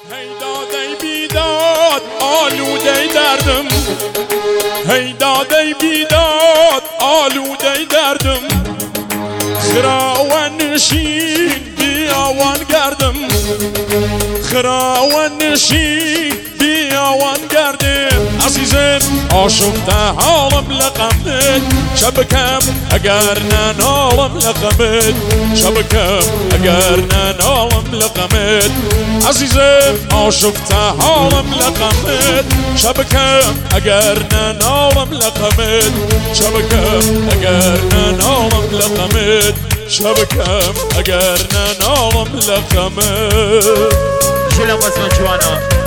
هی داده بیداد آلوده دردم، هی داده بیداد آلوده دردم، خراوان نشین بیاوان گردم، خراوان نشین بیاوان گردم. عزیزم آشفته حالم لقمت، شبکم اگر ننالم لقمت، شبکم اگر ننالم لقمت. عزیزم آشفته حالم لقمت، شبکم اگر ننالم لقمت، شبکم اگر ننالم لقمت، شبکم اگر ننالم لقمت. شلم بسمن جوانا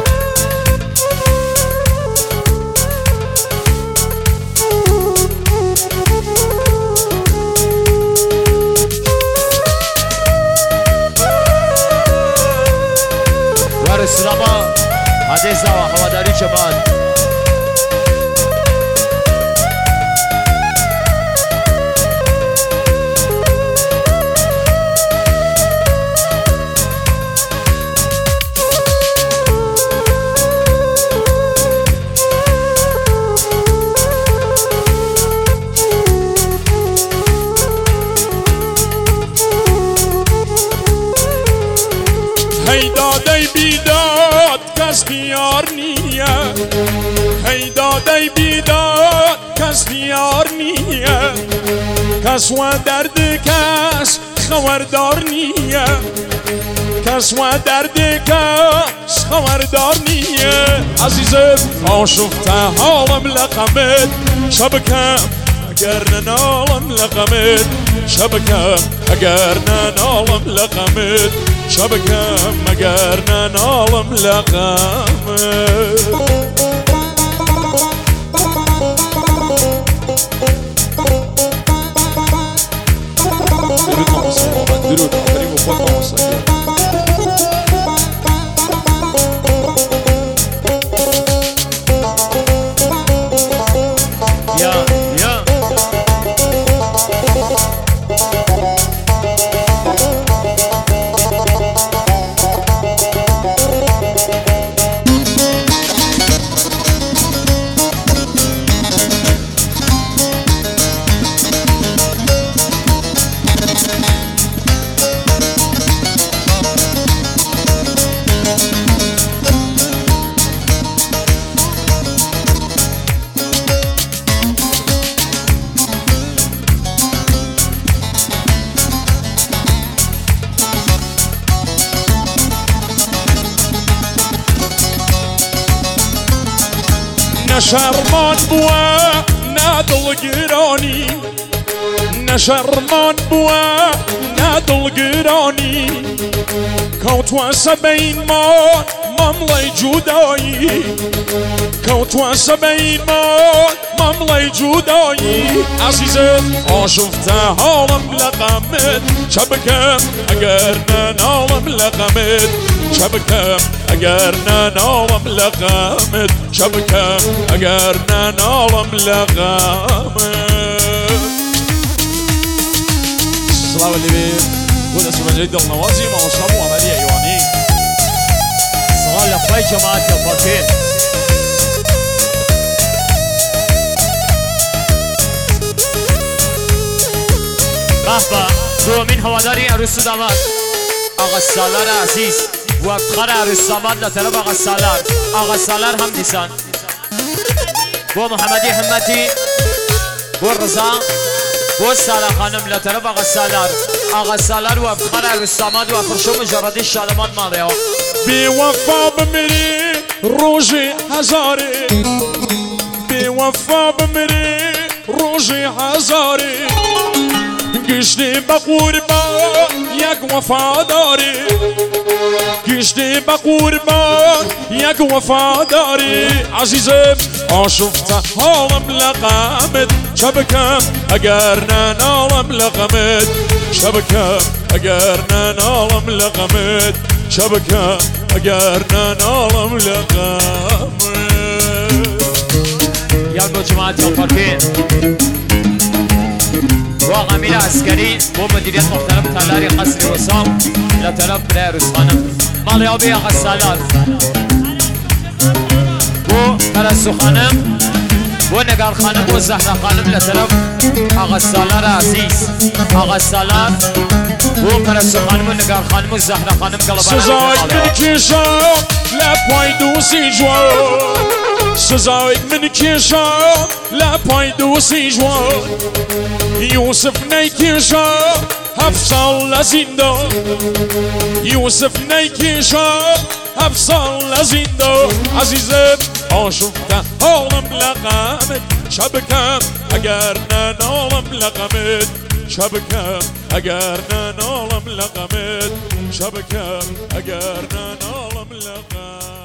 السلامة عزيزة وحواداري جمال. هی داده بیداد کس دیار نیه، هی داده بیداد کس دیار نیه، کس و درد کس خبردار نیه، کس و درد کس خبردار نیه. عزیزم آشفته حالم لقمت، شبکم اگر ننالم لقمت، شبکم اگر ننالم لقمت، شبکم اگر ننالم لقمت. درود ناموسا محمد، درود آخرین و خود ناموسا. نشرمان بوا نادل گرانی، نشرمان بوا نادل گرانی، کوتوا سبین ما مملای جدایی، کوتوا سبین ما مملای جدایی. عزیزم آشفته حالم لقمت، شبکم اگر ننالم لقمت، شبکم اگر ننالم لقمت، شبکم اگر ننالم لقمت. سلام علیکم بود اسم جدید دلنوازی ماشام و عملی ایوانی. سلام لخوای جماعت یا فاکین. بحبا دومین هواداری عروس داماد آقا سالار عزیز و افتخار عروس داماد لطلب آقا سالار. آقا سالار هم نیسان بو محمدی حمتی، بو رضا، بو سالا خانم لطلب آقا سالار. آقا سالار و افتخار عروس داماد و فرشو مجردی شادمان مالیو. بی وفا بمیری روزی هزاری، بی وفا بمیری روزی هزاری، گشتی با قربان یک وفاداری، گشتی با قربان یک وفاداری. عزیزم آشفته حالم لقمت، شبکم اگر ننالم لقمت، شبکم اگر ننالم لقمت، شبکم اگر ننالم لقمت. يلا جماعة الفرقين و امیر عسکری و مدیریت مختلف تلاری قصر وسام لطرف برای عروس خانم مال آبی آقا سالار و پرستو خانم و نگار خانم و زهره خانم لطرف آقا سالار عزیز آقا سالار و پرستو خانم و نگار خانم و زهره خانم سزایت من کشم لپای دوستی جوان سزایت من کشم لپای دوستی جوان یوسف نیکشم 7 سال لزندان یوسف نیکشم 7 سال لزندان عزیزم آشفتم حالم لقمت شبکم اگر ننالم لقمت شبکم اگر ننالم لقمت شبکم اگر ننالم لقمت